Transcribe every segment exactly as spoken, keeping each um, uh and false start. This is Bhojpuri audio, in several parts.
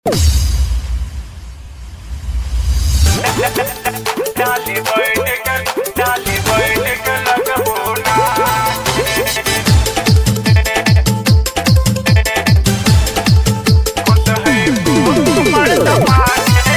डाली बैठ डाली बैठ लगबो ना खुश है मर्द पाके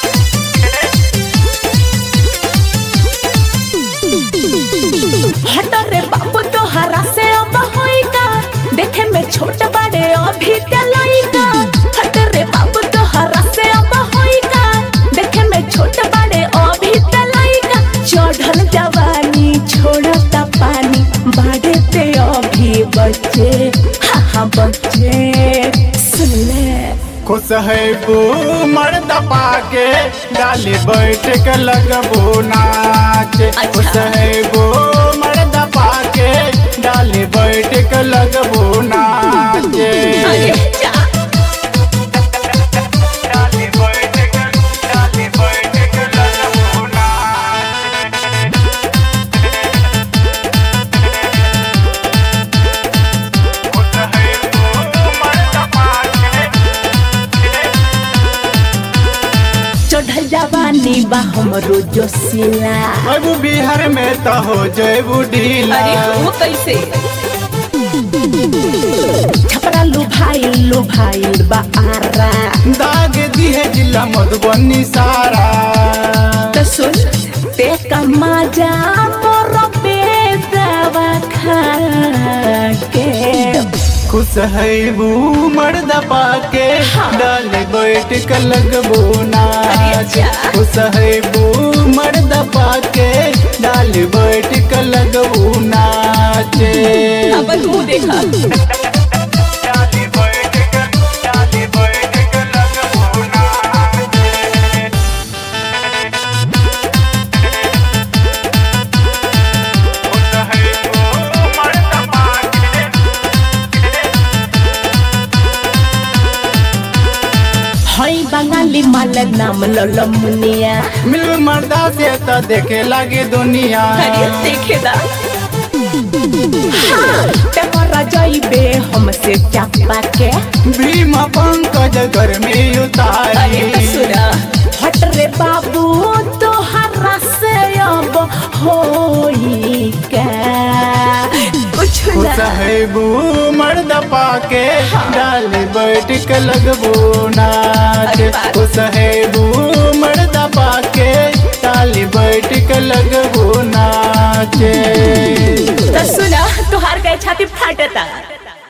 हट रे बाबू तोहरा से अब होई का देखे में छोट बड़े अभी के लइका हट रे बाबू तोहरा से अब होई का देखे में छोट बड़े अभी के लइका चढ़ल जवानी छोड़ता पानी बाड़े पे अभी बच्चे हाँ हाँ बच्चे सुन ले खुश है वो मर्द पाके डाली बैठ के लगबो नाच खुश है वो मर्द पाके डाली बैठ के लगबो नाच अरे जा डाली बैठ के डाली बैठ के लगबो नाच खुश है वो मर्द पाके चढ़ल जवानी बा हमरो जोशिला अब बिहार में तो हो जेबू ढीला अरे वो कैसे छपरा लुभाइल लुभाइल बा आरा दाग दिए जिला मधुबनी सारा तो सुन ते कमाजा मोर बेदवा खा के खुश है वो मर्द पाके डाल बैठ के लगबो नाच खुश है वो मर्द पाके डाल बैठ के लगबो नाच अब तू देखा डाली बैठ के डाली बैठ के लगबो नाच खुश है वो मर्द पाके हई बंगाली माल नाम ललमुनिया मिल मर्दा से तो देखे लगे दुनिया अरे देखेदा तेरा जाइबे हमसे चापा के भीमा पंकज घर में अरे उतारी सुना हट रे बाबू तोहरा से अब होई क्या कुछ खुश ना है वो मर्द पाके डाल बैठ के लगबो नाच अरे बाप। खुश है वो मर्द पाके डाल बैठ के लगबो नाच तो सुना तुहार के छाती फाटता